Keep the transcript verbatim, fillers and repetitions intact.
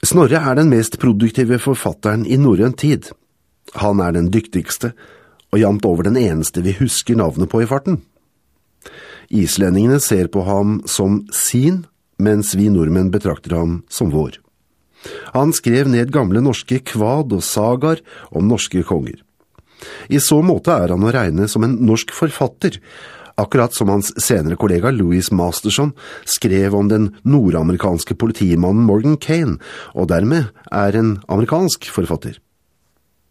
Snorre er den mest produktive forfatteren i norrøn tid. Han er den dyktigste, og jamt over den eneste vi husker navnet på i farten. Islendingene ser på ham som sin, mens vi nordmenn betrakter ham som vår. Han skrev ned gamle norske kvad og sagar om norske konger. I så måte er han å regne som en norsk forfatter, akkurat som hans senere kollega Louis Masterson skrev om den nordamerikanske politimannen Morgan Cain, og dermed er en amerikansk forfatter.